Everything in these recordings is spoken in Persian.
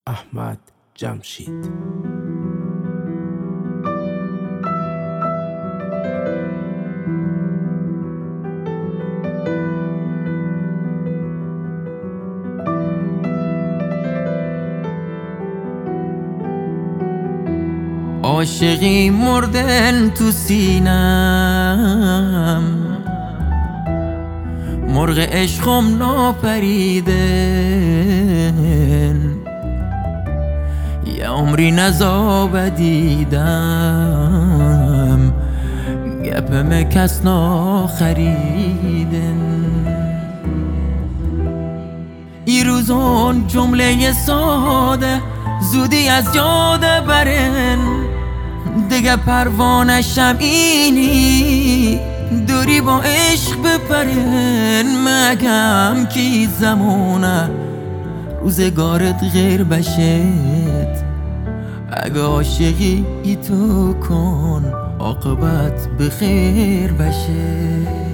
احمد جمشید. عاشقی مردن تو سینم، مرغ عشقم ناپریدن، یه عمری نزابه دیدم، گپم کس ناخریدن. این روزون جمله ساده زودی از یاد برن، دیگه پروانشم اینی دوری با عشق بپرن. مگم کی زمونه روزگارت غیر بشد، اگه عاشقی ای تو کن عاقبت بخیر بشه.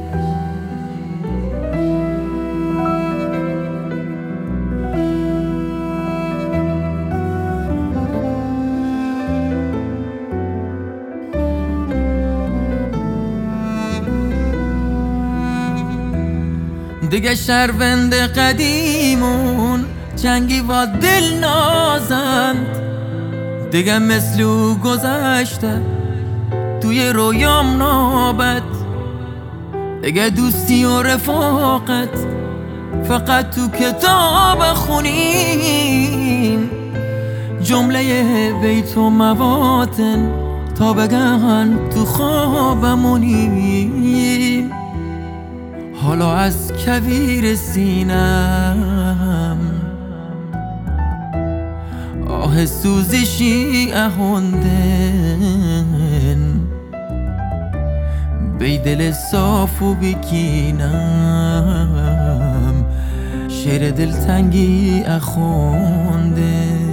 دیگه شهروند قدیمون جنگی و دل نازند، دیگه مثلو گذشته توی رویام نابد، دیگه دوستی و رفاقت فقط تو کتاب خونیم، جمله بیت و مواتن تا بگن تو خوابمونیم. حالا از کویر سینم آه سوزشی اهوندن، بی دل صاف و بکینم شعر دلتنگی اخوندن.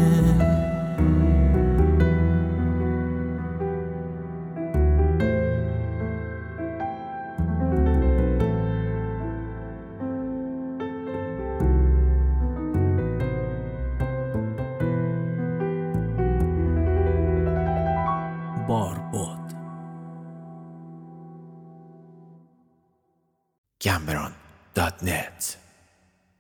بارباد Cameron.net